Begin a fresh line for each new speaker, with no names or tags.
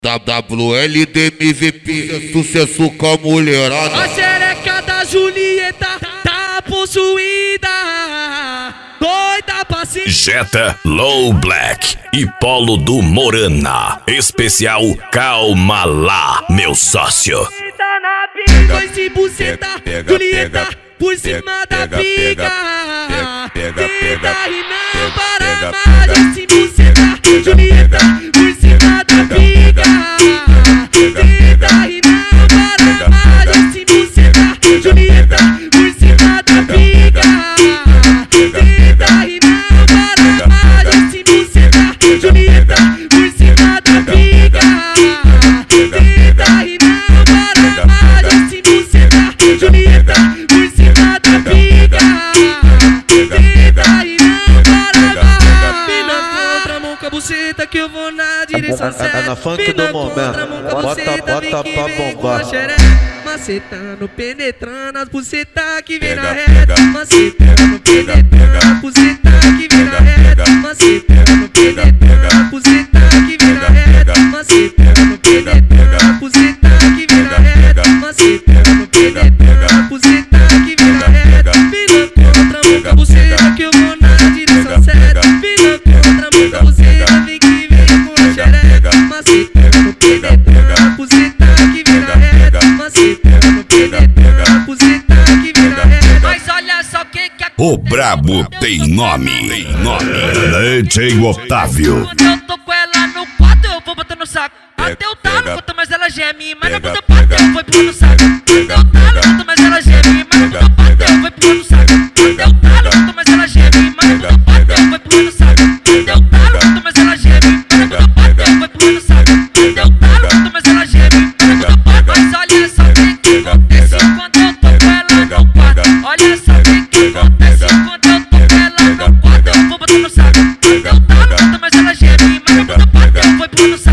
WLD MVP, sucesso com a mulherada.
A xereca da Julieta tá possuída, doida pra cima.
Jetta Low Black e Polo do Morana. Especial Calma Lá, meu sócio.
Dois de buceta, Julieta por cima da briga. Tenta e não para mais. Dois de buceta, Julieta por cima da briga. Tenta e não para mais. Dois de buceta, Julieta por cima da briga. Tenta e não para mais. Dois de buceta, Julieta por cima da briga. Tenta e não para mais. Dois de buceta, Julieta por cima da briga. Tenta e não para mais. Mina contra a mão com a buceta que eu vou na direção certa.
É na funk do momento. Bota pra bombar.
Macetando, penetrando as bucetas que vem na reta. Macetando, penetrando as bucetas que vem na reta. Macetando, penetrando as bucetas que vem na reta. Macetando, penetrando as bucetas que vem na reta. Macetando, penetrando as bucetas que vem na reta. Mina contra a mão com a buceta que eu vou na direção certa. Mina contra a mão com a buceta, vem que vem com a xereca. Macetando, penetrando as bucetas que vem na reta. Macetando, penetrando as bucetas que vem na reta. Mas olha só que
O brabo tem nome. DJ Otávio.
Quando eu tô com ela no quarto, eu vou botar no saco. Até o talo, quanto mais ela geme, mas não bota pato, eu vou pôr no saco. Até o talo, quanto mais ela geme, mas não bota pato, eu vou pôr no saco. Até o talo, quanto mais ela geme, mas não bota pato, eu vou pôr no saco. Até o talo, quanto mais ela geme, mas não bota pato, eu vou pôr no saco. Até o talo, quanto mais ela geme, mas não bota pato. Mas olha só o que acontece quando eu tô com ela no quarto. Olha só o que acontece quando eu tô com ela no quarto, eu vou botar no saco. Até o talo, quanto mais ela geme, mas não bota pato, eu vou pôr no saco.